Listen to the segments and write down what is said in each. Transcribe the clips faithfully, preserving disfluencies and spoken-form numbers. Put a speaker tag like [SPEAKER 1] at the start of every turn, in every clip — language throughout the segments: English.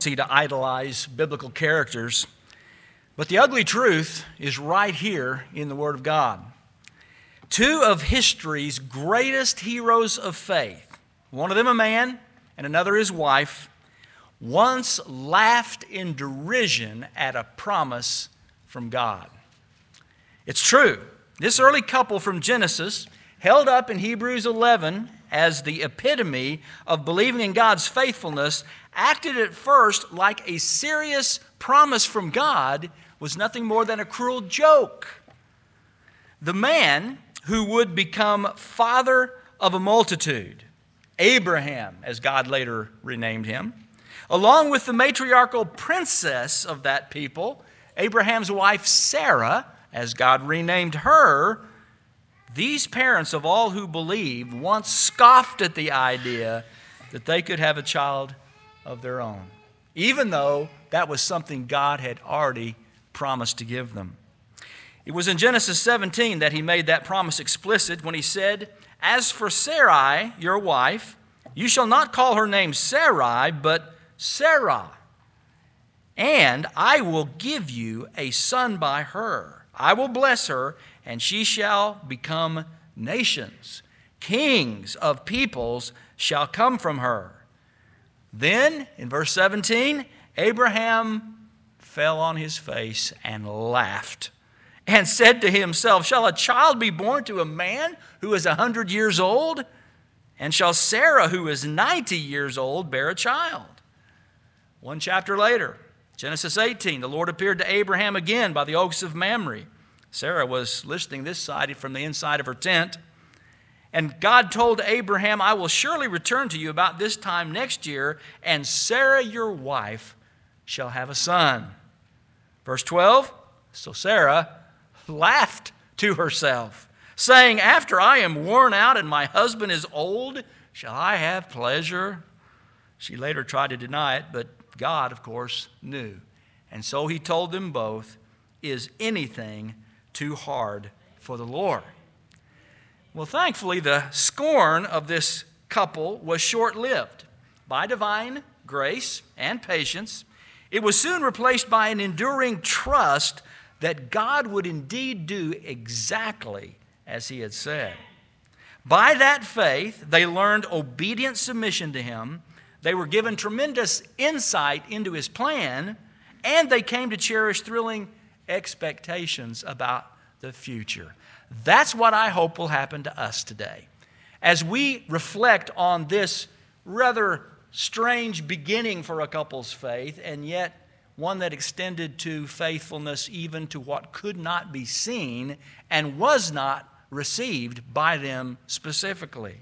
[SPEAKER 1] to idolize biblical characters, but the ugly truth is right here in the Word of God. Two of history's greatest heroes of faith, one of them a man and another his wife, once laughed in derision at a promise from God. It's true. This early couple from Genesis, held up in Hebrews eleven as the epitome of believing in God's faithfulness, acted at first like a serious promise from God was nothing more than a cruel joke. The man who would become father of a multitude, Abraham, as God later renamed him, along with the matriarchal princess of that people, Abraham's wife Sarah, as God renamed her, these parents of all who believed once scoffed at the idea that they could have a child of their own, even though that was something God had already promised to give them. It was in Genesis seventeen that he made that promise explicit when he said, "As for Sarai, your wife, you shall not call her name Sarai, but Sarah, and I will give you a son by her. I will bless her, and she shall become nations. Kings of peoples shall come from her." Then, in verse seventeen, Abraham fell on his face and laughed and said to himself, "Shall a child be born to a man who is a hundred years old? And shall Sarah, who is ninety years old, bear a child?" One chapter later, Genesis eighteen, the Lord appeared to Abraham again by the oaks of Mamre. Sarah was listening this side from the inside of her tent. And God told Abraham, "I will surely return to you about this time next year, and Sarah your wife shall have a son." Verse twelve, so Sarah laughed to herself, saying, "After I am worn out and my husband is old, shall I have pleasure?" She later tried to deny it, but God, of course, knew. And so he told them both, "Is anything too hard for the Lord?" Well, thankfully, the scorn of this couple was short-lived. By divine grace and patience, it was soon replaced by an enduring trust that God would indeed do exactly as he had said. By that faith, they learned obedient submission to him. They were given tremendous insight into his plan, and they came to cherish thrilling expectations about the future. That's what I hope will happen to us today. As we reflect on this rather strange beginning for a couple's faith, and yet one that extended to faithfulness even to what could not be seen and was not received by them specifically.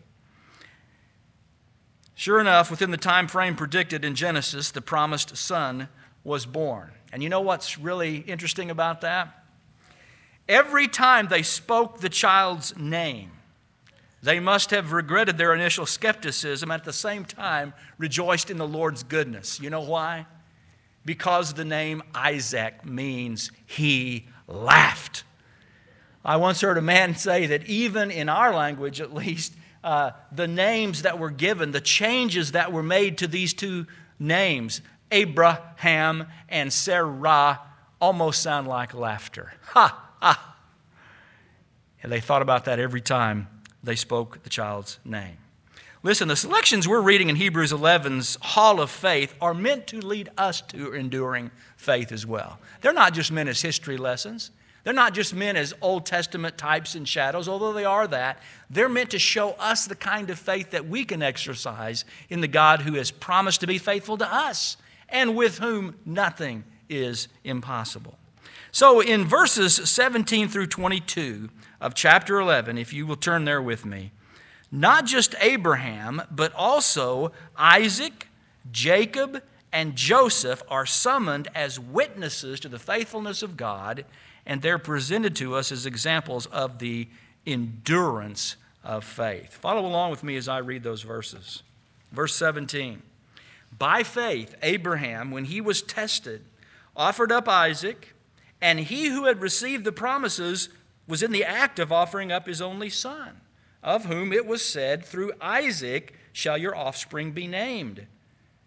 [SPEAKER 1] Sure enough, within the time frame predicted in Genesis, the promised son was born. And you know what's really interesting about that? Every time they spoke the child's name, they must have regretted their initial skepticism, and at the same time rejoiced in the Lord's goodness. You know why? Because the name Isaac means he laughed. I once heard a man say that even in our language, at least, uh, the names that were given, the changes that were made to these two names, Abraham and Sarah, almost sound like laughter. Ha, ha. And they thought about that every time they spoke the child's name. Listen, the selections we're reading in Hebrews eleven's Hall of Faith are meant to lead us to enduring faith as well. They're not just meant as history lessons. They're not just meant as Old Testament types and shadows, although they are that. They're meant to show us the kind of faith that we can exercise in the God who has promised to be faithful to us and with whom nothing is impossible. So in verses seventeen through twenty-two of chapter eleven, if you will turn there with me, not just Abraham, but also Isaac, Jacob, and Joseph are summoned as witnesses to the faithfulness of God, and they're presented to us as examples of the endurance of faith. Follow along with me as I read those verses. Verse seventeen, "By faith, Abraham, when he was tested, offered up Isaac, and he who had received the promises was in the act of offering up his only son, of whom it was said, 'Through Isaac shall your offspring be named.'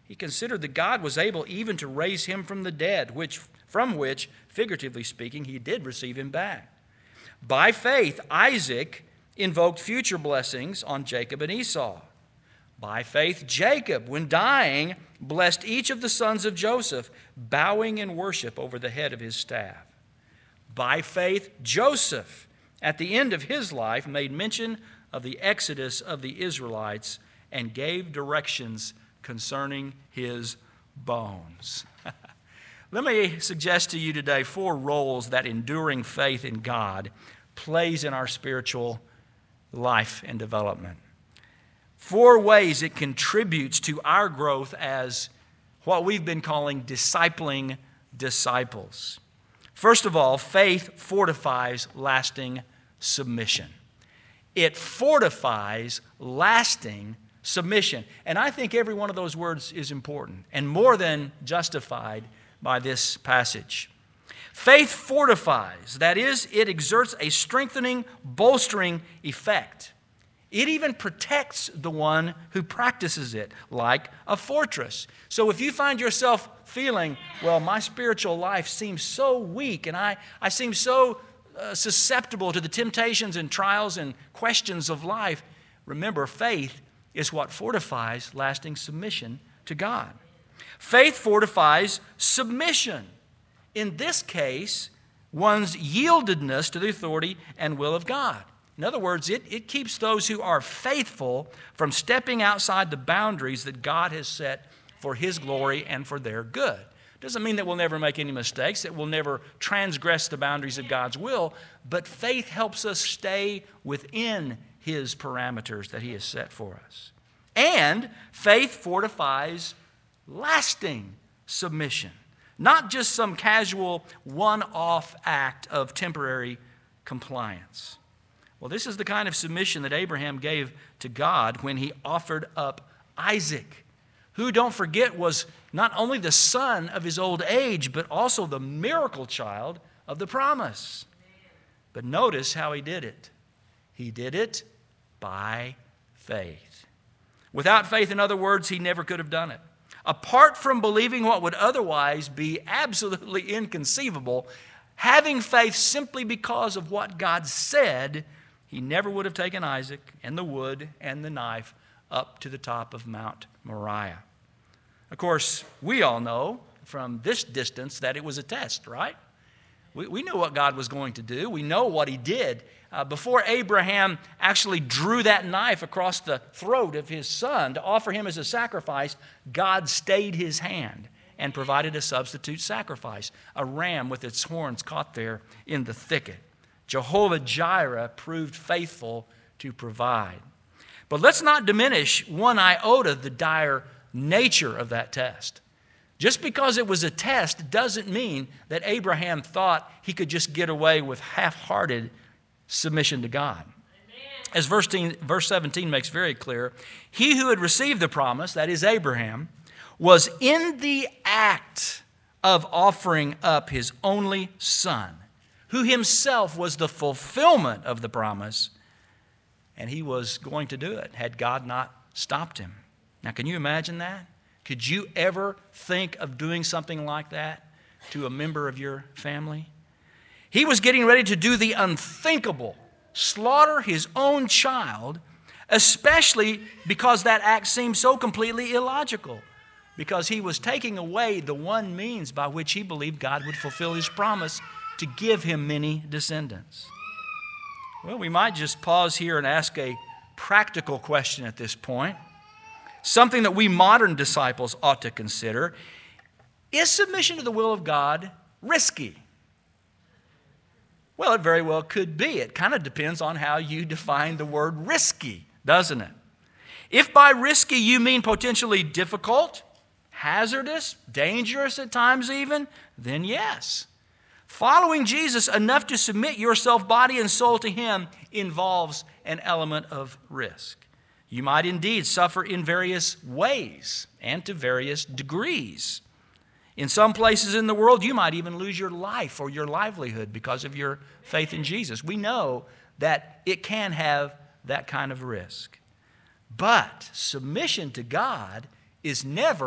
[SPEAKER 1] He considered that God was able even to raise him from the dead, which from which, figuratively speaking, he did receive him back. By faith, Isaac invoked future blessings on Jacob and Esau. By faith, Jacob, when dying, blessed each of the sons of Joseph, bowing in worship over the head of his staff. By faith, Joseph, at the end of his life, made mention of the exodus of the Israelites and gave directions concerning his bones. Let me suggest to you today four roles that enduring faith in God plays in our spiritual life and development. Four ways it contributes to our growth as what we've been calling discipling disciples. First of all, faith fortifies lasting submission. It fortifies lasting submission. And I think every one of those words is important and more than justified by this passage. Faith fortifies, that is, it exerts a strengthening, bolstering effect. It even protects the one who practices it, like a fortress. So if you find yourself feeling, well, my spiritual life seems so weak and I, I seem so uh, susceptible to the temptations and trials and questions of life, remember, faith is what fortifies lasting submission to God. Faith fortifies submission. In this case, one's yieldedness to the authority and will of God. In other words, it, it keeps those who are faithful from stepping outside the boundaries that God has set for His glory and for their good. Doesn't mean that we'll never make any mistakes, that we'll never transgress the boundaries of God's will, but faith helps us stay within His parameters that He has set for us. And faith fortifies lasting submission, not just some casual one-off act of temporary compliance. Well, this is the kind of submission that Abraham gave to God when he offered up Isaac, who, don't forget, was not only the son of his old age, but also the miracle child of the promise. But notice how he did it. He did it by faith. Without faith, in other words, he never could have done it. Apart from believing what would otherwise be absolutely inconceivable, having faith simply because of what God said, he never would have taken Isaac and the wood and the knife up to the top of Mount Moriah. Of course, we all know from this distance that it was a test, right? We, we knew what God was going to do. We know what He did. Uh, before Abraham actually drew that knife across the throat of his son to offer him as a sacrifice, God stayed His hand and provided a substitute sacrifice, a ram with its horns caught there in the thicket. Jehovah Jireh proved faithful to provide. But let's not diminish one iota the dire nature of that test. Just because it was a test doesn't mean that Abraham thought he could just get away with half-hearted submission to God. Amen. As verse seventeen makes very clear, he who had received the promise, that is Abraham, was in the act of offering up his only son, who himself was the fulfillment of the promise, and he was going to do it had God not stopped him. Now, can you imagine that? Could you ever think of doing something like that to a member of your family? He was getting ready to do the unthinkable, slaughter his own child, especially because that act seemed so completely illogical, because he was taking away the one means by which he believed God would fulfill His promise to give him many descendants. Well, we might just pause here and ask a practical question at this point, something that we modern disciples ought to consider. Is submission to the will of God risky? Well, it very well could be. It kind of depends on how you define the word risky, doesn't it? If by risky you mean potentially difficult, hazardous, dangerous at times even, then yes. Following Jesus enough to submit yourself, body and soul, to Him involves an element of risk. You might indeed suffer in various ways and to various degrees. In some places in the world, you might even lose your life or your livelihood because of your faith in Jesus. We know that it can have that kind of risk. But submission to God is never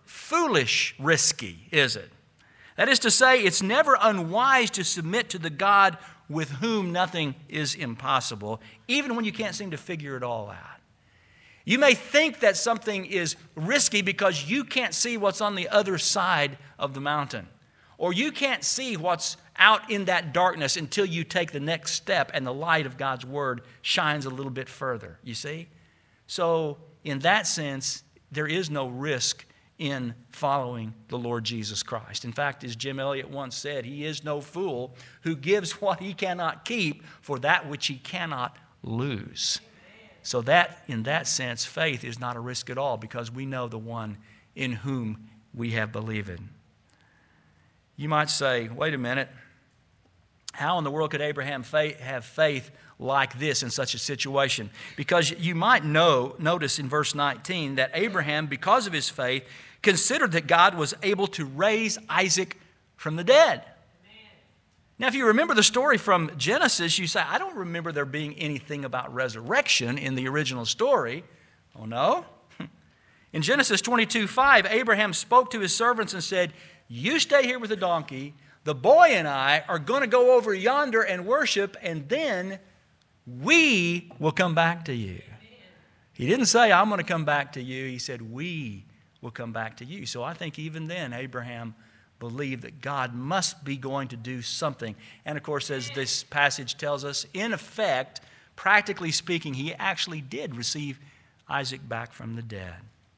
[SPEAKER 1] foolish risky, is it? That is to say, it's never unwise to submit to the God with whom nothing is impossible, even when you can't seem to figure it all out. You may think that something is risky because you can't see what's on the other side of the mountain, or you can't see what's out in that darkness until you take the next step and the light of God's Word shines a little bit further, you see? So, in that sense, there is no risk in following the Lord Jesus Christ. In fact, as Jim Elliot once said, he is no fool who gives what he cannot keep for that which he cannot lose. So that, in that sense, faith is not a risk at all because we know the one in whom we have believed. You might say, wait a minute, how in the world could Abraham faith, have faith like this in such a situation? Because you might know, notice in verse nineteen that Abraham, because of his faith, considered that God was able to raise Isaac from the dead. Now, if you remember the story from Genesis, you say, I don't remember there being anything about resurrection in the original story. Oh, no? In Genesis twenty-two five, Abraham spoke to his servants and said, you stay here with the donkey. The boy and I are going to go over yonder and worship, and then we will come back to you. He didn't say, I'm going to come back to you. He said, we will come back to you. So I think even then, Abraham believed that God must be going to do something. And of course, as this passage tells us, in effect, practically speaking, he actually did receive Isaac back from the dead.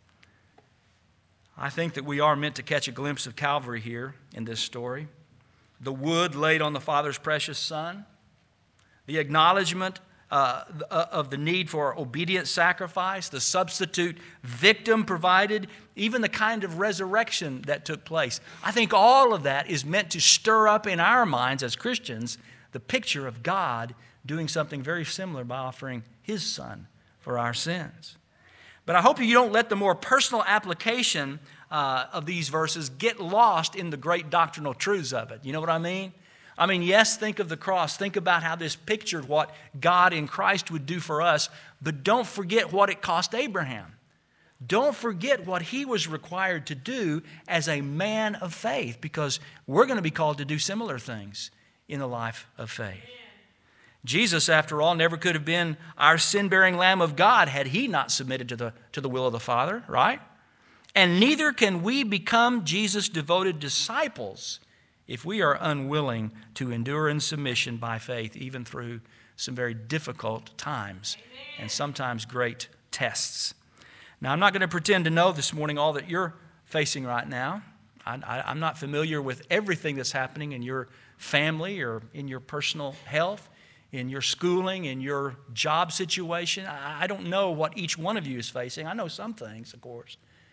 [SPEAKER 1] I think that we are meant to catch a glimpse of Calvary here in this story. The wood laid on the Father's precious Son, the acknowledgement uh, of the need for obedient sacrifice, the substitute victim provided, even the kind of resurrection that took place. I think all of that is meant to stir up in our minds as Christians the picture of God doing something very similar by offering His Son for our sins. But I hope you don't let the more personal application uh, of these verses get lost in the great doctrinal truths of it. You know what I mean? I mean, yes, think of the cross. Think about how this pictured what God in Christ would do for us. But don't forget what it cost Abraham. Don't forget what he was required to do as a man of faith, because we're going to be called to do similar things in the life of faith. Jesus, after all, never could have been our sin-bearing Lamb of God had He not submitted to the, to the will of the Father, right? And neither can we become Jesus' devoted disciples if we are unwilling to endure in submission by faith, even through some very difficult times and sometimes great tests. Now, I'm not going to pretend to know this morning all that you're facing right now. I, I, I'm not familiar with everything that's happening in your family or in your personal health, in your schooling, in your job situation. I don't know what each one of you is facing. I know some things, of course.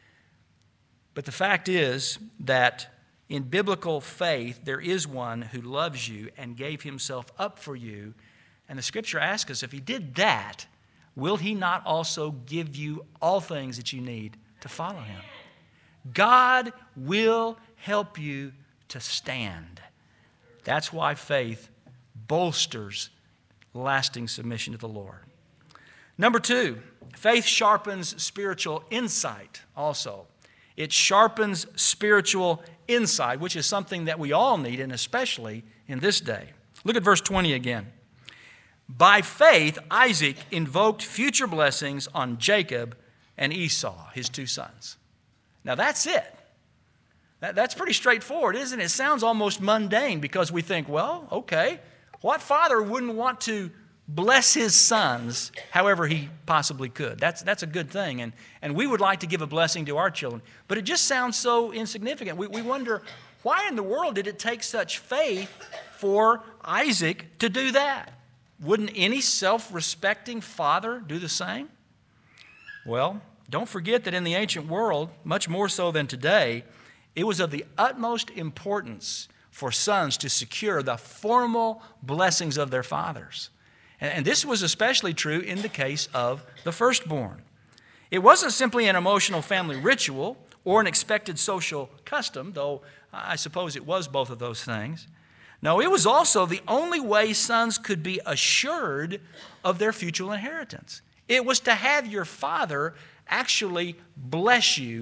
[SPEAKER 1] But the fact is that in biblical faith, there is one who loves you and gave Himself up for you. And the Scripture asks us, if He did that, will He not also give you all things that you need to follow Him? God will help you to stand. That's why faith bolsters lasting submission to the Lord. Number two, faith sharpens spiritual insight also. It sharpens spiritual insight, which is something that we all need, and especially in this day. Look at verse twenty again. By faith, Isaac invoked future blessings on Jacob and Esau, his two sons. Now that's it. That, that's pretty straightforward, isn't it? It sounds almost mundane because we think, well, okay, what father wouldn't want to bless his sons however he possibly could? That's, that's a good thing. And, and we would like to give a blessing to our children. But it just sounds so insignificant. We, we wonder, why in the world did it take such faith for Isaac to do that? Wouldn't any self-respecting father do the same? Well, don't forget that in the ancient world, much more so than today, it was of the utmost importance for sons to secure the formal blessings of their fathers. And this was especially true in the case of the firstborn. It wasn't simply an emotional family ritual or an expected social custom, though I suppose it was both of those things. No, it was also the only way sons could be assured of their future inheritance. It was to have your father actually bless you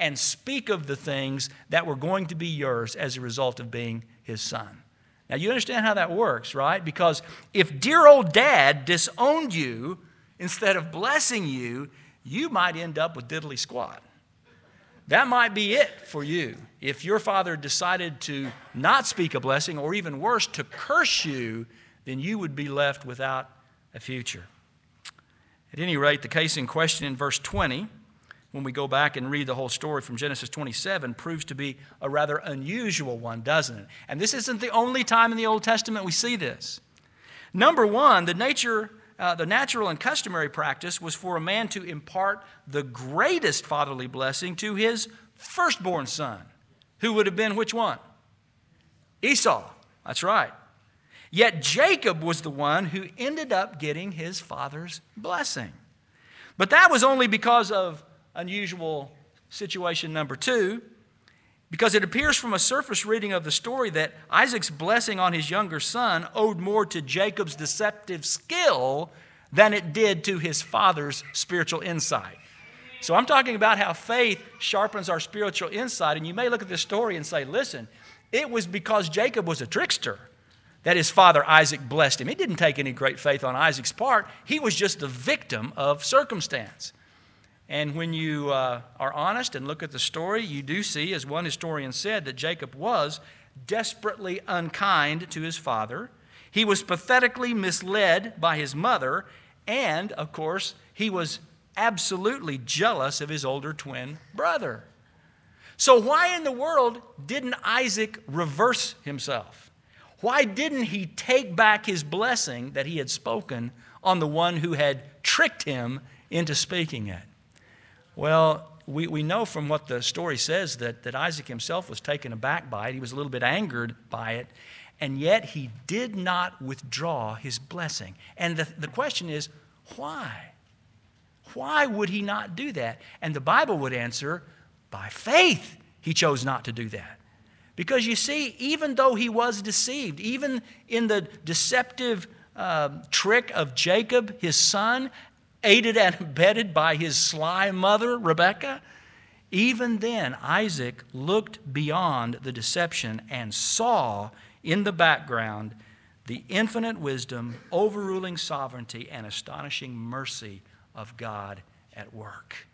[SPEAKER 1] and speak of the things that were going to be yours as a result of being his son. Now, you understand how that works, right? Because if dear old dad disowned you instead of blessing you, you might end up with diddly squat. That might be it for you. If your father decided to not speak a blessing, or even worse, to curse you, then you would be left without a future. At any rate, the case in question in verse twenty, when we go back and read the whole story from Genesis twenty-seven, proves to be a rather unusual one, doesn't it? And this isn't the only time in the Old Testament we see this. Number one, the nature, uh, the natural and customary practice was for a man to impart the greatest fatherly blessing to his firstborn son, who would have been which one? Esau. That's right. Yet Jacob was the one who ended up getting his father's blessing. But that was only because of unusual situation number two, because it appears from a surface reading of the story that Isaac's blessing on his younger son owed more to Jacob's deceptive skill than it did to his father's spiritual insight. So I'm talking about how faith sharpens our spiritual insight, and you may look at this story and say, listen, it was because Jacob was a trickster that his father Isaac blessed him. It didn't take any great faith on Isaac's part. He was just the victim of circumstance. And when you uh, are honest and look at the story, you do see, as one historian said, that Jacob was desperately unkind to his father. He was pathetically misled by his mother. And, of course, he was absolutely jealous of his older twin brother. So why in the world didn't Isaac reverse himself? Why didn't he take back his blessing that he had spoken on the one who had tricked him into speaking it? Well, we, we know from what the story says that, that Isaac himself was taken aback by it. He was a little bit angered by it. And yet he did not withdraw his blessing. And the, the question is, why? Why would he not do that? And the Bible would answer, by faith he chose not to do that. Because you see, even though he was deceived, even in the deceptive uh, trick of Jacob, his son, aided and abetted by his sly mother, Rebekah, even then Isaac looked beyond the deception and saw in the background the infinite wisdom, overruling sovereignty, and astonishing mercy of God at work.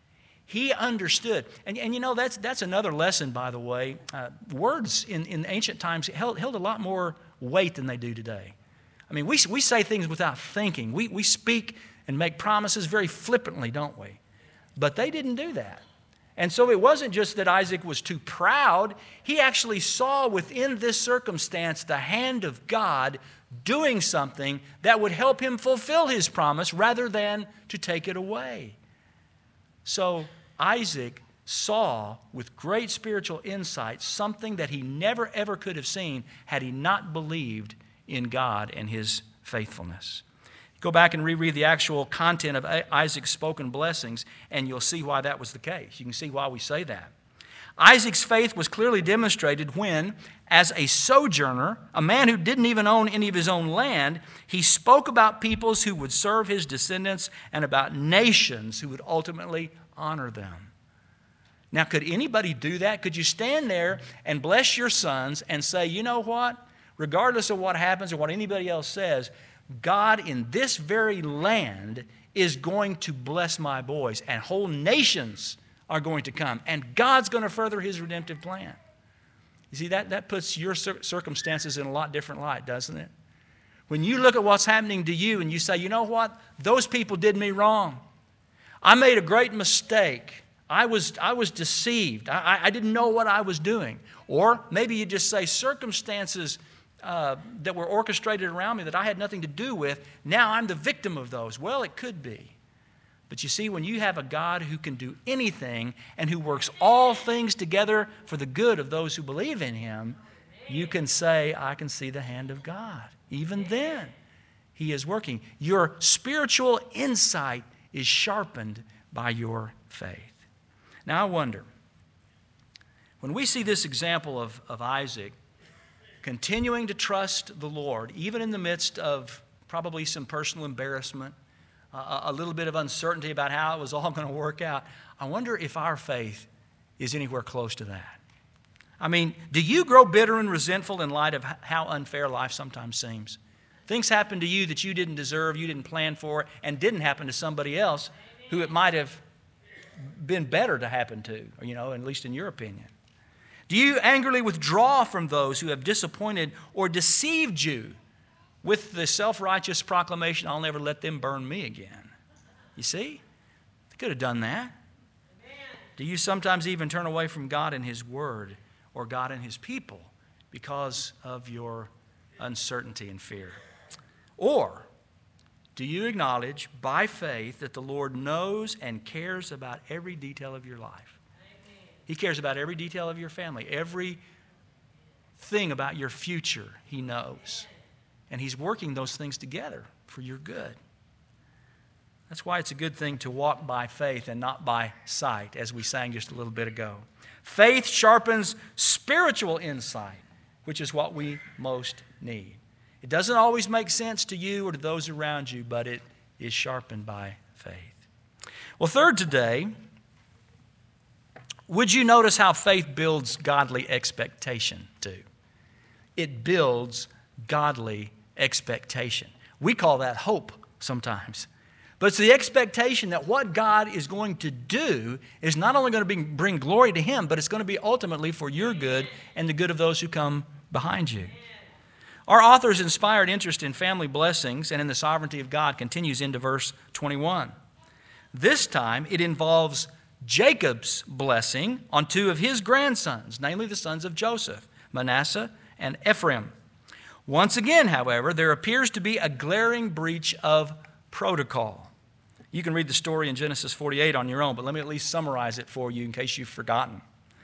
[SPEAKER 1] He understood. And, and you know, that's, that's another lesson, by the way. Uh, words in, in ancient times held, held a lot more weight than they do today. I mean, we, we say things without thinking. We, we speak and make promises very flippantly, don't we? But they didn't do that. And so it wasn't just that Isaac was too proud. He actually saw within this circumstance the hand of God doing something that would help him fulfill his promise rather than to take it away. So Isaac saw with great spiritual insight something that he never ever could have seen had he not believed in God and his faithfulness. Go back and reread the actual content of Isaac's spoken blessings, and you'll see why that was the case. You can see why we say that. Isaac's faith was clearly demonstrated when, as a sojourner, a man who didn't even own any of his own land, he spoke about peoples who would serve his descendants and about nations who would ultimately honor them. Now, could anybody do that? Could you stand there and bless your sons and say, you know what? Regardless of what happens or what anybody else says, God in this very land is going to bless my boys, and whole nations are going to come, and God's going to further his redemptive plan. You see, that, that puts your cir- circumstances in a lot different light, doesn't it? When you look at what's happening to you and you say, you know what? Those people did me wrong. I made a great mistake. I was, I was deceived. I, I didn't know what I was doing. Or maybe you just say circumstances uh, that were orchestrated around me that I had nothing to do with, now I'm the victim of those. Well, it could be. But you see, when you have a God who can do anything and who works all things together for the good of those who believe in him, you can say, I can see the hand of God. Even then, he is working. Your spiritual insight is sharpened by your faith. Now, I wonder, when we see this example of, of Isaac continuing to trust the Lord, even in the midst of probably some personal embarrassment, uh, a little bit of uncertainty about how it was all going to work out, I wonder if our faith is anywhere close to that. I mean, do you grow bitter and resentful in light of how unfair life sometimes seems? Things happen to you that you didn't deserve, you didn't plan for, and didn't happen to somebody else who it might have been better to happen to, you know, at least in your opinion. Do you angrily withdraw from those who have disappointed or deceived you with the self-righteous proclamation, I'll never let them burn me again? You see? They could have done that. Do you sometimes even turn away from God and His Word or God and His people because of your uncertainty and fear? Or do you acknowledge by faith that the Lord knows and cares about every detail of your life? Amen. He cares about every detail of your family, every thing about your future He knows. And He's working those things together for your good. That's why it's a good thing to walk by faith and not by sight, as we sang just a little bit ago. Faith sharpens spiritual insight, which is what we most need. It doesn't always make sense to you or to those around you, but it is sharpened by faith. Well, third today, would you notice how faith builds godly expectation too? It builds godly expectation. We call that hope sometimes. But it's the expectation that what God is going to do is not only going to bring, bring glory to Him, but it's going to be ultimately for your good and the good of those who come behind you. Our author's inspired interest in family blessings and in the sovereignty of God continues into verse twenty-one. This time it involves Jacob's blessing on two of his grandsons, namely the sons of Joseph, Manasseh and Ephraim. Once again, however, there appears to be a glaring breach of protocol. You can read the story in Genesis forty-eight on your own, but let me at least summarize it for you in case you've forgotten.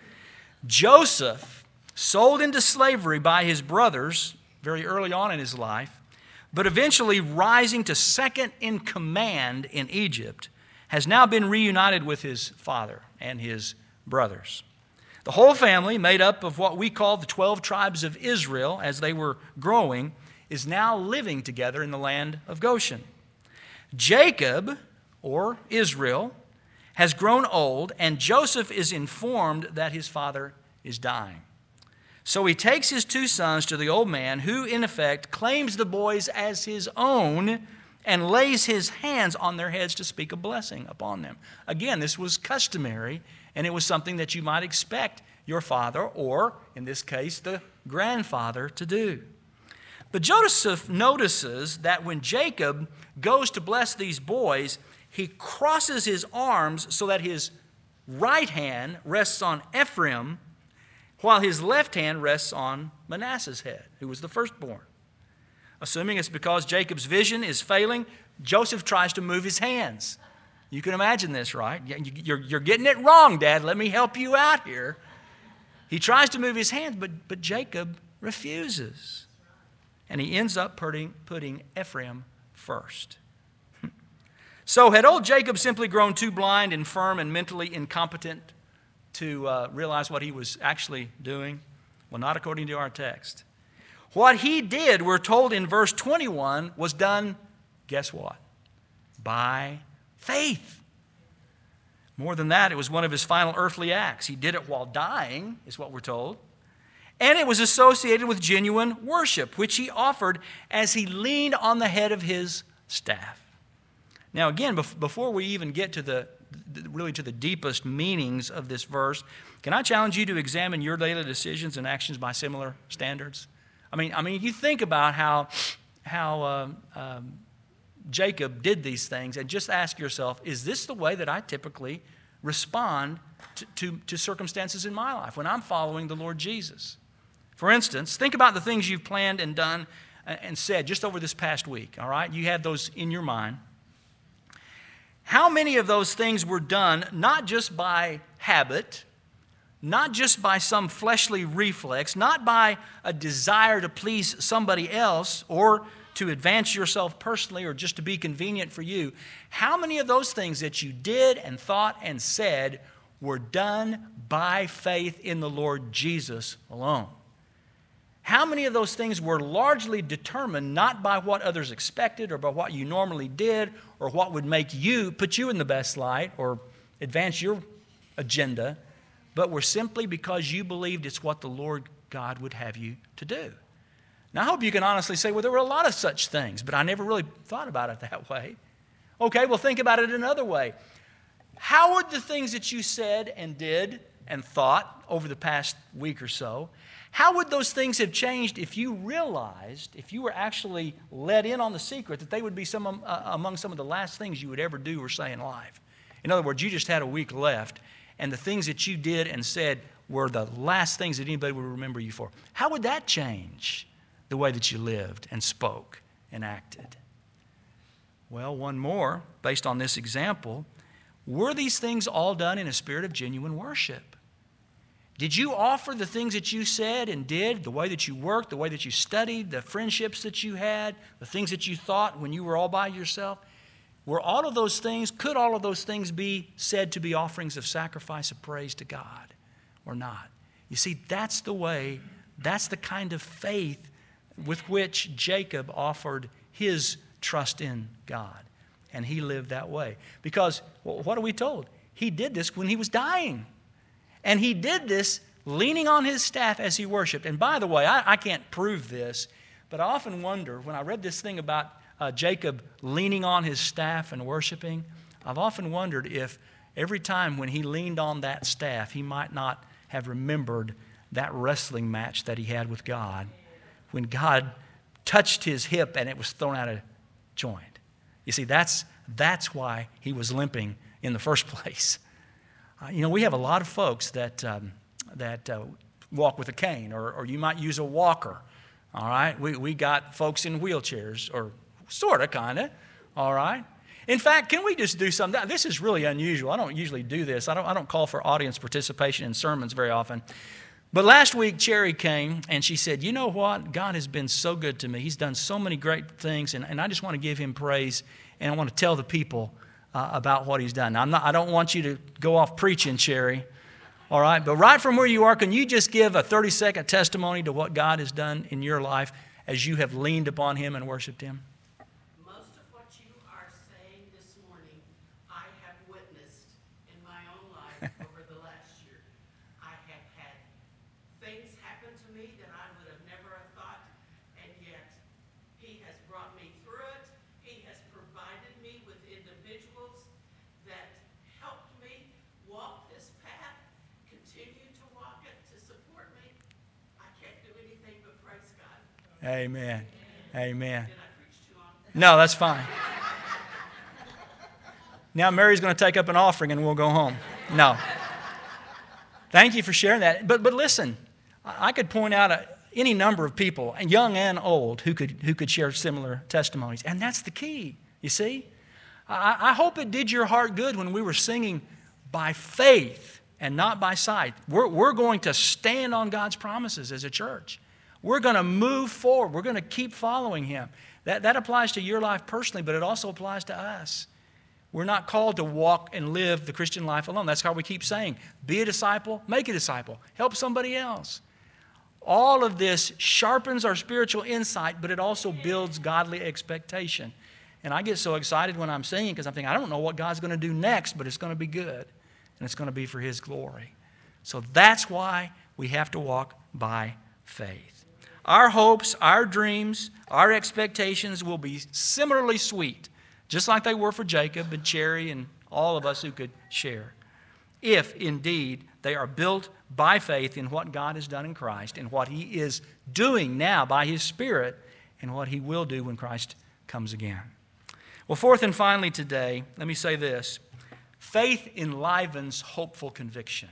[SPEAKER 1] Joseph, sold into slavery by his brothers very early on in his life, but eventually rising to second in command in Egypt, has now been reunited with his father and his brothers. The whole family, made up of what we call the twelve tribes of Israel as they were growing, is now living together in the land of Goshen. Jacob, or Israel, has grown old, and Joseph is informed that his father is dying. So he takes his two sons to the old man, who in effect claims the boys as his own and lays his hands on their heads to speak a blessing upon them. Again, this was customary, and it was something that you might expect your father, or in this case, the grandfather, to do. But Joseph notices that when Jacob goes to bless these boys, he crosses his arms so that his right hand rests on Ephraim, while his left hand rests on Manasseh's head, who was the firstborn. Assuming it's because Jacob's vision is failing, Joseph tries to move his hands. You can imagine this, right? You're, you're getting it wrong, Dad. Let me help you out here. He tries to move his hands, but, but Jacob refuses. And he ends up putting, putting Ephraim first. So had old Jacob simply grown too blind, infirm, and mentally incompetent to uh, realize what he was actually doing? Well, not according to our text. What he did, we're told in verse twenty-one, was done, guess what? By faith. More than that, it was one of his final earthly acts. He did it while dying, is what we're told. And it was associated with genuine worship, which he offered as he leaned on the head of his staff. Now again, before we even get to the really to the deepest meanings of this verse, can I challenge you to examine your daily decisions and actions by similar standards? I mean, I mean, you think about how how uh, um, Jacob did these things, and just ask yourself: is this the way that I typically respond to, to, to circumstances in my life when I'm following the Lord Jesus? For instance, think about the things you've planned and done and said just over this past week. All right, you had those in your mind. How many of those things were done not just by habit, not just by some fleshly reflex, not by a desire to please somebody else or to advance yourself personally or just to be convenient for you? How many of those things that you did and thought and said were done by faith in the Lord Jesus alone? How many of those things were largely determined not by what others expected or by what you normally did or what would make you, put you in the best light or advance your agenda, but were simply because you believed it's what the Lord God would have you to do. Now, I hope you can honestly say, well, there were a lot of such things, but I never really thought about it that way. Okay, well, think about it another way. How would the things that you said and did and thought over the past week or so, how would those things have changed if you realized, if you were actually let in on the secret, that they would be some uh, among some of the last things you would ever do or say in life? In other words, you just had a week left, and the things that you did and said were the last things that anybody would remember you for. How would that change the way that you lived and spoke and acted? Well, one more, based on this example. Were these things all done in a spirit of genuine worship? Did you offer the things that you said and did, the way that you worked, the way that you studied, the friendships that you had, the things that you thought when you were all by yourself? Were all of those things, could all of those things be said to be offerings of sacrifice of praise to God or not? You see, that's the way, that's the kind of faith with which Jacob offered his trust in God. And he lived that way. Because, well, what are we told? He did this when he was dying. And he did this leaning on his staff as he worshiped. And by the way, I, I can't prove this, but I often wonder, when I read this thing about uh, Jacob leaning on his staff and worshiping, I've often wondered if every time when he leaned on that staff, he might not have remembered that wrestling match that he had with God, when God touched his hip and it was thrown out of joint. You see, that's, that's why he was limping in the first place. Uh, you know, we have a lot of folks that, um, that uh, walk with a cane, or, or you might use a walker, all right? We, we got folks in wheelchairs, or sort of, kind of, all right? In fact, can we just do something? This is really unusual. I don't usually do this. I don't, I don't call for audience participation in sermons very often. But last week, Cherry came, and she said, you know what? God has been so good to me. He's done so many great things, and, and I just want to give him praise, and I want to tell the people uh, about what he's done. Now, I'm not, I don't want you to go off preaching, Cherry, all right? But right from where you are, can you just give a thirty-second testimony to what God has done in your life as you have leaned upon him and worshiped him?
[SPEAKER 2] Most of what you are saying this morning, I have witnessed in my own life over the last year. I have had things happen to me that I would have never have thought, and yet he has brought me through it. He has provided me with individuals that helped me walk this path, continue to walk it, to support me. I can't do anything but praise God.
[SPEAKER 1] Amen. Amen.
[SPEAKER 2] Did I preach too long?
[SPEAKER 1] No, that's fine. Now Mary's going to take up an offering and we'll go home. No. Thank you for sharing that. But but listen, I could point out a, any number of people, young and old, who could who could share similar testimonies. And that's the key, you see. I, I hope it did your heart good when we were singing by faith and not by sight. We're, we're going to stand on God's promises as a church. We're going to move forward. We're going to keep following him. That, that applies to your life personally, but it also applies to us. We're not called to walk and live the Christian life alone. That's how we keep saying, be a disciple, make a disciple, help somebody else. All of this sharpens our spiritual insight, but it also builds godly expectation. And I get so excited when I'm singing because I'm thinking, I don't know what God's going to do next, but it's going to be good. And it's going to be for his glory. So that's why we have to walk by faith. Our hopes, our dreams, our expectations will be similarly sweet, just like they were for Jacob and Cherry and all of us who could share, if indeed they are built by faith in what God has done in Christ and what he is doing now by his Spirit and what he will do when Christ comes again. Well, fourth and finally today, let me say this. Faith enlivens hopeful conviction.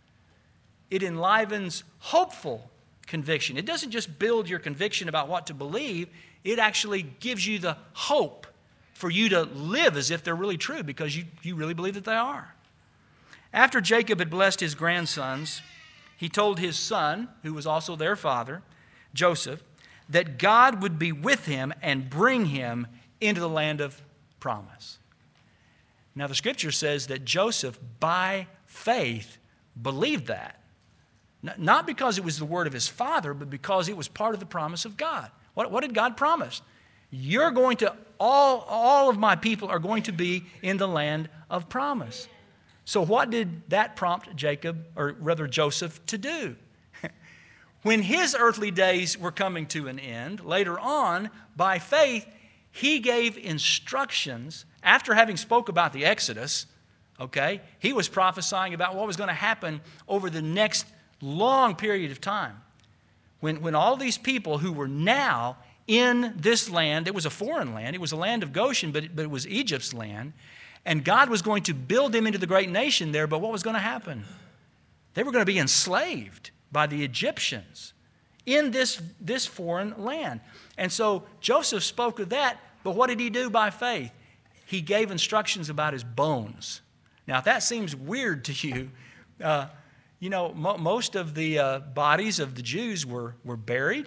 [SPEAKER 1] It enlivens hopeful conviction. It doesn't just build your conviction about what to believe. It actually gives you the hope for you to live as if they're really true because you, you really believe that they are. After Jacob had blessed his grandsons, he told his son, who was also their father, Joseph, that God would be with him and bring him into the land of promise. Now, the scripture says that Joseph, by faith, believed that. Not because it was the word of his father, but because it was part of the promise of God. What, what did God promise? You're going to, all, all of my people are going to be in the land of promise. So what did that prompt Jacob, or rather Joseph, to do? When his earthly days were coming to an end, later on, by faith, he gave instructions after having spoke about the Exodus. Okay, he was prophesying about what was going to happen over the next long period of time. When, when all these people who were now in this land, it was a foreign land, it was a land of Goshen, but it, but it was Egypt's land, and God was going to build them into the great nation there, but what was going to happen? They were going to be enslaved by the Egyptians in this, this foreign land. And so Joseph spoke of that, but what did he do by faith? He gave instructions about his bones. Now, if that seems weird to you, uh, you know, mo- most of the uh, bodies of the Jews were, were buried,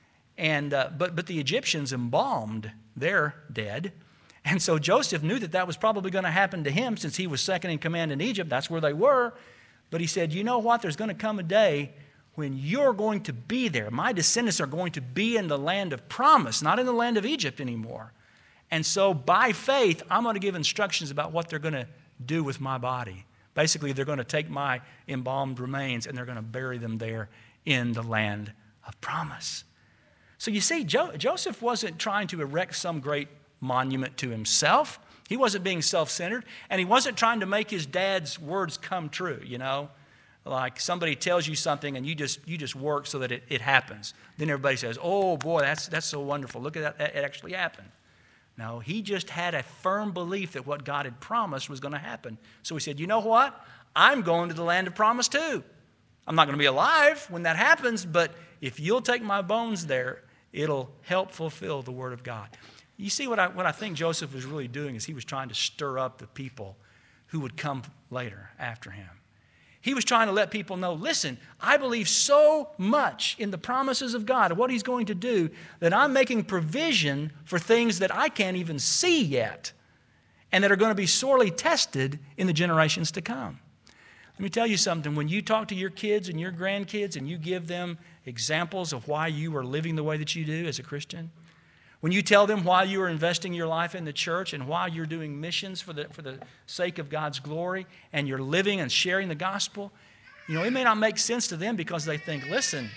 [SPEAKER 1] and uh, but, but the Egyptians embalmed their dead. And so Joseph knew that that was probably going to happen to him since he was second in command in Egypt. That's where they were. But he said, you know what? There's going to come a day when you're going to be there. My descendants are going to be in the land of promise, not in the land of Egypt anymore. And so by faith, I'm going to give instructions about what they're going to do with my body. Basically, they're going to take my embalmed remains and they're going to bury them there in the land of promise. So you see, jo- Joseph wasn't trying to erect some great monument to himself. He wasn't being self-centered, and he wasn't trying to make his dad's words come true, you know. Like somebody tells you something and you just you just work so that it, it happens. Then everybody says, oh boy, that's that's so wonderful. Look at that, it actually happened. No, he just had a firm belief that what God had promised was going to happen. So he said, you know what? I'm going to the land of promise too. I'm not going to be alive when that happens, but if you'll take my bones there, it'll help fulfill the word of God. You see what I, what I think Joseph was really doing is he was trying to stir up the people who would come later after him. He was trying to let people know, listen, I believe so much in the promises of God and what he's going to do that I'm making provision for things that I can't even see yet and that are going to be sorely tested in the generations to come. Let me tell you something. When you talk to your kids and your grandkids and you give them examples of why you are living the way that you do as a Christian, when you tell them why you are investing your life in the church and why you're doing missions for the, for the sake of God's glory and you're living and sharing the gospel, you know, it may not make sense to them because they think, listen,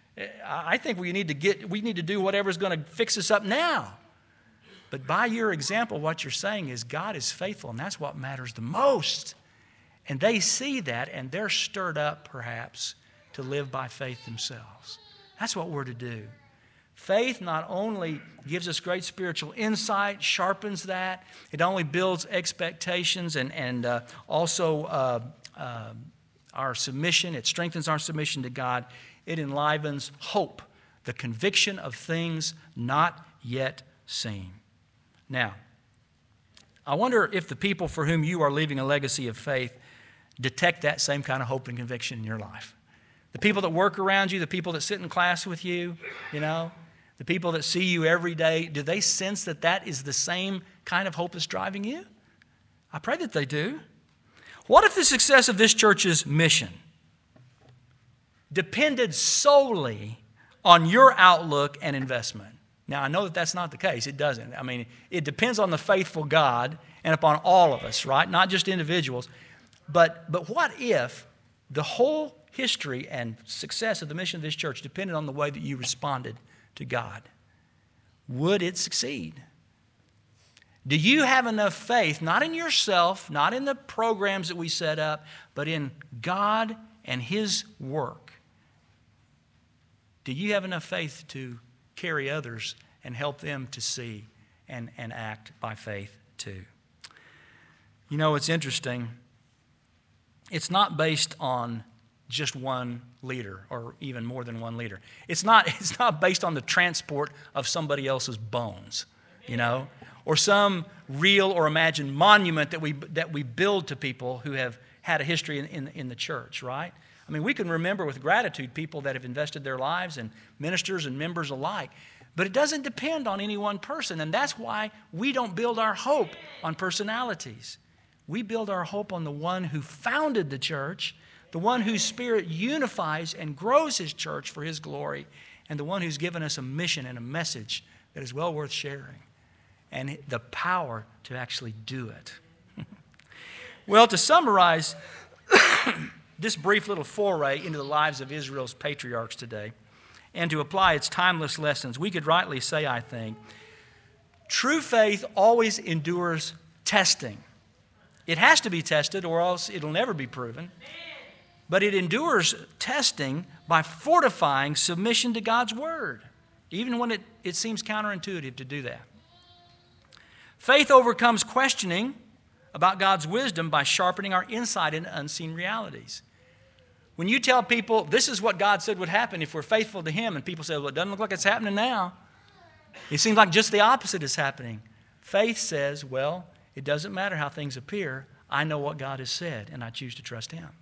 [SPEAKER 1] I think we need to get, we need to do whatever's going to fix us up now. But by your example, what you're saying is God is faithful, and that's what matters the most. And they see that, and they're stirred up, perhaps, to live by faith themselves. That's what we're to do. Faith not only gives us great spiritual insight, sharpens that, it only builds expectations and, and uh, also uh, uh, our submission. It strengthens our submission to God. It enlivens hope, the conviction of things not yet seen. Now, I wonder if the people for whom you are leaving a legacy of faith detect that same kind of hope and conviction in your life. The people that work around you, the people that sit in class with you, you know, the people that see you every day, do they sense that that is the same kind of hope that's driving you? I pray that they do. What if the success of this church's mission depended solely on your outlook and investment? Now, I know that that's not the case. It doesn't. I mean, it depends on the faithful God and upon all of us, right? Not just individuals. But, but what if the whole history and success of the mission of this church depended on the way that you responded to God? Would it succeed? Do you have enough faith, not in yourself, not in the programs that we set up, but in God and his work? Do you have enough faith to carry others and help them to see and, and act by faith too? You know, it's interesting. It's not based on just one leader or even more than one leader. It's not, it's not based on the transport of somebody else's bones, you know, or some real or imagined monument that we, that we build to people who have had a history in, in, in the church, right? I mean, we can remember with gratitude people that have invested their lives and ministers and members alike, but it doesn't depend on any one person, and that's why we don't build our hope on personalities. We build our hope on the one who founded the church, the one whose Spirit unifies and grows his church for his glory, and the one who's given us a mission and a message that is well worth sharing, and the power to actually do it. Well, to summarize this brief little foray into the lives of Israel's patriarchs today, and to apply its timeless lessons, we could rightly say, I think, true faith always endures testing. It has to be tested or else it'll never be proven. But it endures testing by fortifying submission to God's Word, even when it, it seems counterintuitive to do that. Faith overcomes questioning about God's wisdom by sharpening our insight into unseen realities. When you tell people, this is what God said would happen if we're faithful to Him, and people say, well, it doesn't look like it's happening now. It seems like just the opposite is happening. Faith says, well, it doesn't matter how things appear. I know what God has said, and I choose to trust Him.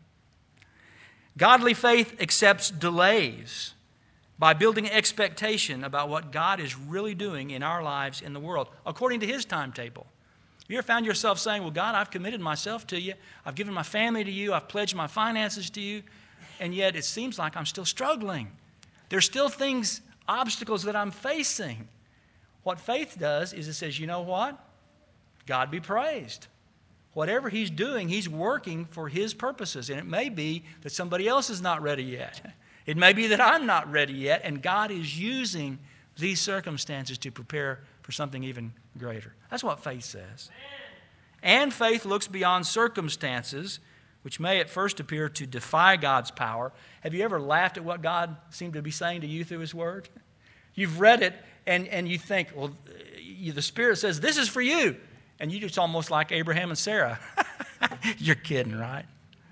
[SPEAKER 1] Godly faith accepts delays by building expectation about what God is really doing in our lives in the world, according to His timetable. You ever found yourself saying, well, God, I've committed myself to you. I've given my family to you. I've pledged my finances to you. And yet it seems like I'm still struggling. There's still things, obstacles that I'm facing. What faith does is it says, you know what? God be praised. Whatever He's doing, He's working for His purposes. And it may be that somebody else is not ready yet. It may be that I'm not ready yet, and God is using these circumstances to prepare for something even greater. That's what faith says. And faith looks beyond circumstances, which may at first appear to defy God's power. Have you ever laughed at what God seemed to be saying to you through His Word? You've read it, and, and you think, well, you, the Spirit says, this is for you. And you just almost like Abraham and Sarah. You're kidding, right?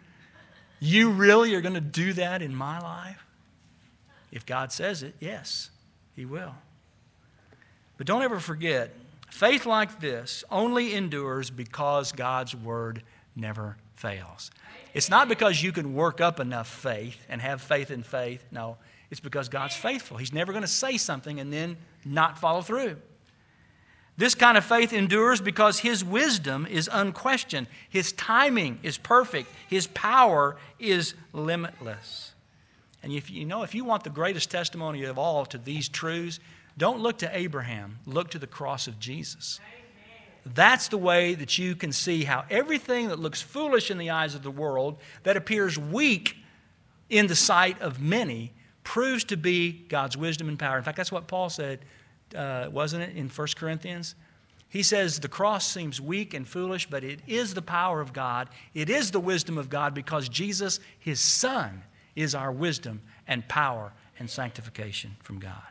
[SPEAKER 1] You really are going to do that in my life? If God says it, yes, He will. But don't ever forget, faith like this only endures because God's Word never fails. It's not because you can work up enough faith and have faith in faith. No, it's because God's faithful. He's never going to say something and then not follow through. This kind of faith endures because His wisdom is unquestioned. His timing is perfect. His power is limitless. And if you know, if you want the greatest testimony of all to these truths, don't look to Abraham. Look to the cross of Jesus. That's the way that you can see how everything that looks foolish in the eyes of the world, that appears weak in the sight of many, proves to be God's wisdom and power. In fact, that's what Paul said, uh, wasn't it, in First Corinthians? He says the cross seems weak and foolish, but it is the power of God. It is the wisdom of God because Jesus, His Son, is our wisdom and power and sanctification from God.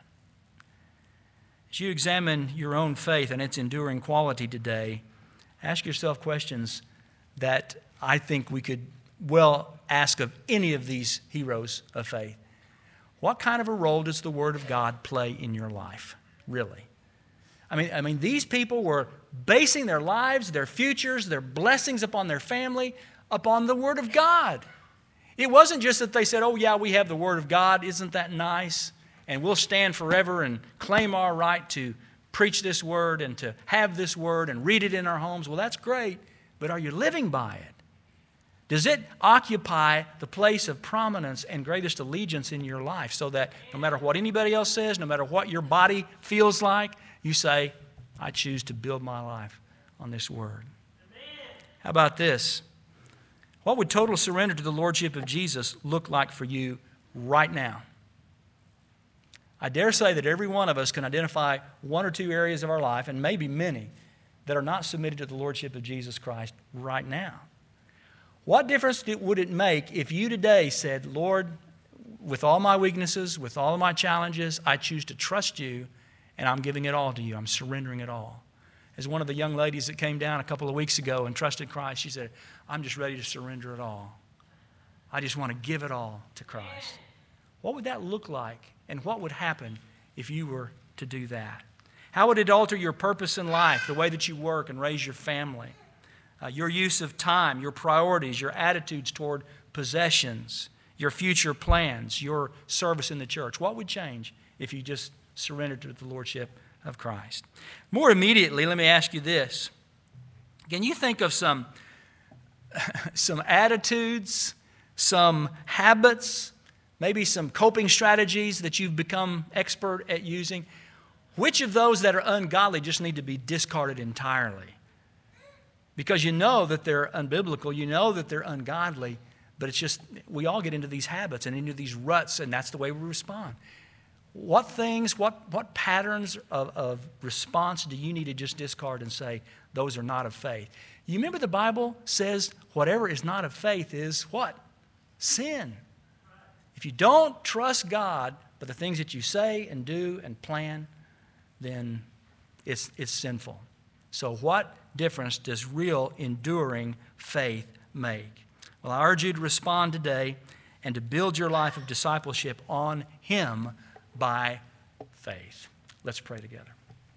[SPEAKER 1] As you examine your own faith and its enduring quality today, ask yourself questions that I think we could well ask of any of these heroes of faith. What kind of a role does the Word of God play in your life, really? I mean, I mean, these people were basing their lives, their futures, their blessings upon their family, upon the Word of God. It wasn't just that they said, oh yeah, we have the Word of God, isn't that nice? And we'll stand forever and claim our right to preach this Word and to have this Word and read it in our homes. Well, that's great, but are you living by it? Does it occupy the place of prominence and greatest allegiance in your life so that no matter what anybody else says, no matter what your body feels like, you say, I choose to build my life on this Word? How about this? What would total surrender to the Lordship of Jesus look like for you right now? I dare say that every one of us can identify one or two areas of our life, and maybe many, that are not submitted to the Lordship of Jesus Christ right now. What difference would it make if you today said, Lord, with all my weaknesses, with all of my challenges, I choose to trust you, and I'm giving it all to you. I'm surrendering it all. As one of the young ladies that came down a couple of weeks ago and trusted Christ, she said, I'm just ready to surrender it all. I just want to give it all to Christ. What would that look like? And what would happen if you were to do that? How would it alter your purpose in life, the way that you work and raise your family, uh, your use of time, your priorities, your attitudes toward possessions, your future plans, your service in the church? What would change if you just surrendered to the Lordship of Christ? More immediately, let me ask you this. Can you think of some, some attitudes, some habits, maybe some coping strategies that you've become expert at using? Which of those that are ungodly just need to be discarded entirely? because you know that they're unbiblical, you know that they're ungodly, but it's just, we all get into these habits and into these ruts, and that's the way we respond. What things, what, what patterns of, of response do you need to just discard and say, those are not of faith? You remember the Bible says whatever is not of faith is what? Sin. If you don't trust God, but the things that you say and do and plan, then it's, it's sinful. So what difference does real enduring faith make? Well, I urge you to respond today and to build your life of discipleship on Him by faith. Let's pray together.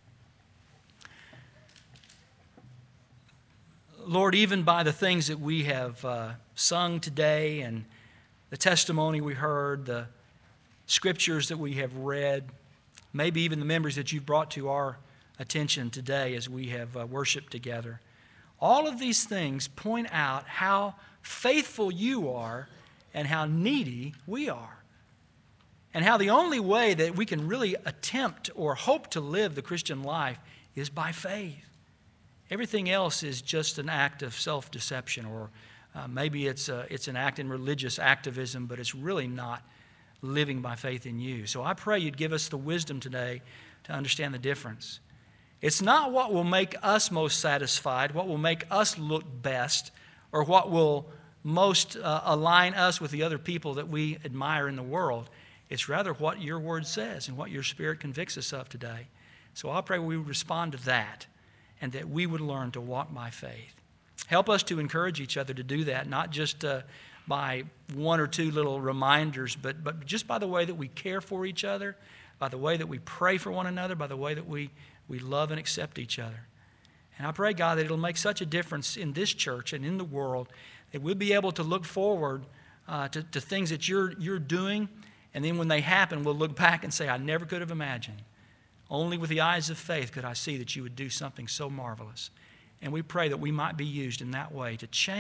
[SPEAKER 1] Lord, even by the things that we have uh, sung today and the testimony we heard, the scriptures that we have read, maybe even the memories that you've brought to our attention today as we have uh, worshiped together, all of these things point out how faithful you are and how needy we are. And how the only way that we can really attempt or hope to live the Christian life is by faith. Everything else is just an act of self-deception, or uh, maybe it's, a, it's an act in religious activism, but it's really not living by faith in you. So I pray you'd give us the wisdom today to understand the difference. It's not what will make us most satisfied, what will make us look best, or what will most uh, align us with the other people that we admire in the world. It's rather what your word says and what your Spirit convicts us of today. So I pray we would respond to that and that we would learn to walk by faith. Help us to encourage each other to do that, not just uh, by one or two little reminders, but, but just by the way that we care for each other, by the way that we pray for one another, by the way that we, we love and accept each other. And I pray, God, that it'll make such a difference in this church and in the world that we'll be able to look forward uh, to, to things that you're, you're doing. And then when they happen, we'll look back and say, I never could have imagined. Only with the eyes of faith could I see that you would do something so marvelous. And we pray that we might be used in that way to change